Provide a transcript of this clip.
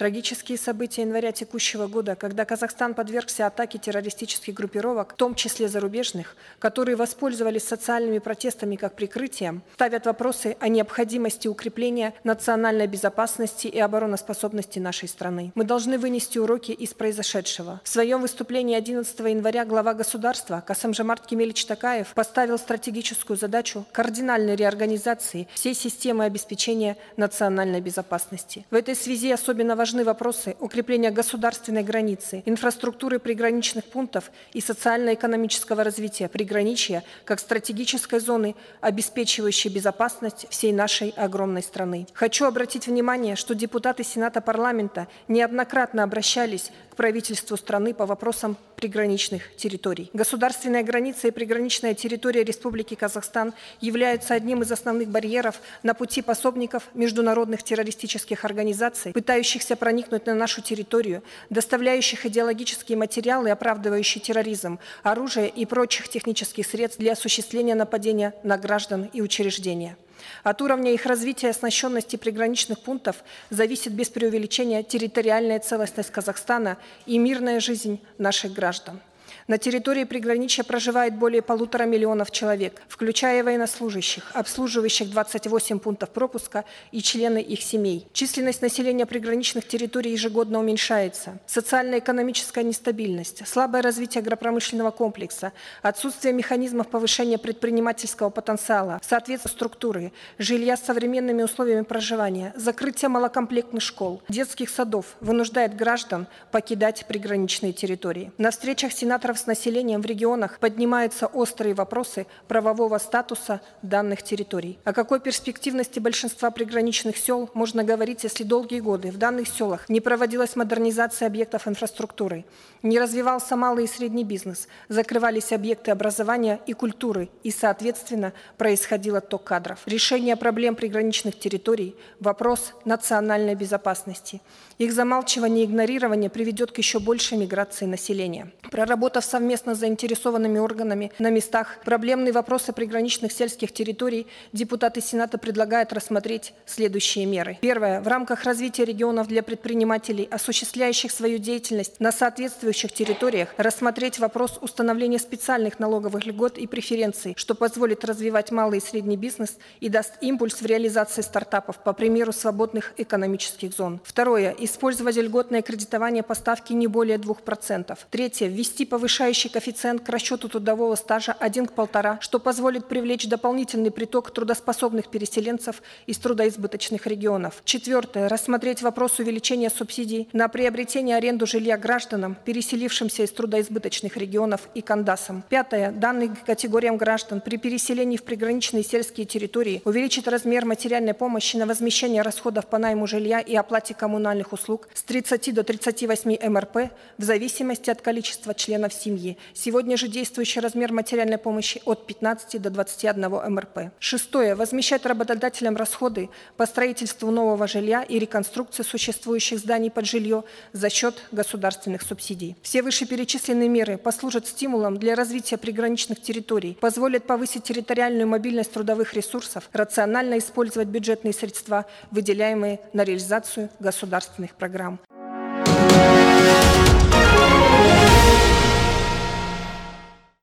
Трагические события января текущего года, когда Казахстан подвергся атаке террористических группировок, в том числе зарубежных, которые воспользовались социальными протестами как прикрытием, ставят вопросы о необходимости укрепления национальной безопасности и обороноспособности нашей страны. Мы должны вынести уроки из произошедшего. В своем выступлении 11 января глава государства Касым-Жомарт Кемелевич Токаев поставил стратегическую задачу кардинальной реорганизации всей системы обеспечения национальной безопасности. В этой связи особенно важны вопросы укрепления государственной границы, инфраструктуры приграничных пунктов и социально-экономического развития приграничья как стратегической зоны, обеспечивающей безопасность всей нашей огромной страны. Хочу обратить внимание, что депутаты Сената парламента неоднократно обращались к правительству страны по вопросам приграничных территорий. Государственная граница и приграничная территория Республики Казахстан являются одним из основных барьеров на пути пособников международных террористических организаций, пытающихся проникнуть на нашу территорию, доставляющих идеологические материалы, оправдывающие терроризм, оружие и прочих технических средств для осуществления нападения на граждан и учреждения. От уровня их развития и оснащенности приграничных пунктов зависит без преувеличения территориальная целостность Казахстана и мирная жизнь наших граждан. На территории приграничья проживает более 1,5 миллиона человек, включая военнослужащих, обслуживающих 28 пунктов пропуска и члены их семей. Численность населения приграничных территорий ежегодно уменьшается. Социально-экономическая нестабильность, слабое развитие агропромышленного комплекса, отсутствие механизмов повышения предпринимательского потенциала, соответственно структуры, жилья с современными условиями проживания, закрытие малокомплектных школ, детских садов вынуждает граждан покидать приграничные территории. На встречах сенаторов с населением в регионах поднимаются острые вопросы правового статуса данных территорий. О какой перспективности большинства приграничных сел можно говорить, если долгие годы в данных селах не проводилась модернизация объектов инфраструктуры, не развивался малый и средний бизнес, закрывались объекты образования и культуры, и, соответственно, происходил отток кадров. Решение проблем приграничных территорий – вопрос национальной безопасности. Их замалчивание и игнорирование приведет к еще большей миграции населения. Проработав совместно с заинтересованными органами на местах проблемные вопросы приграничных сельских территорий, депутаты Сената предлагают рассмотреть следующие меры. Первое. В рамках развития регионов для предпринимателей, осуществляющих свою деятельность на соответствующих территориях, рассмотреть вопрос установления специальных налоговых льгот и преференций, что позволит развивать малый и средний бизнес и даст импульс в реализации стартапов, по примеру свободных экономических зон. Второе. Использовать льготное кредитование по ставке не более 2%. Третье. Ввести повышающий коэффициент к расчету трудового стажа 1 к 1,5, что позволит привлечь дополнительный приток трудоспособных переселенцев из трудоизбыточных регионов. Четвертое. Рассмотреть вопрос увеличения субсидий на приобретение и аренду жилья гражданам, переселившимся из трудоизбыточных регионов и кандасам. Пятое. Данным категориям граждан при переселении в приграничные сельские территории увеличить размер материальной помощи на возмещение расходов по найму жилья и оплате коммунальных услуг с 30 до 38 МРП в зависимости от количества членов семьи. Сегодня же действующий размер материальной помощи от 15 до 21 МРП. Шестое. Возмещать работодателям расходы по строительству нового жилья и реконструкции существующих зданий под жилье за счет государственных субсидий. Все вышеперечисленные меры послужат стимулом для развития приграничных территорий, позволят повысить территориальную мобильность трудовых ресурсов, рационально использовать бюджетные средства, выделяемые на реализацию государственных программ.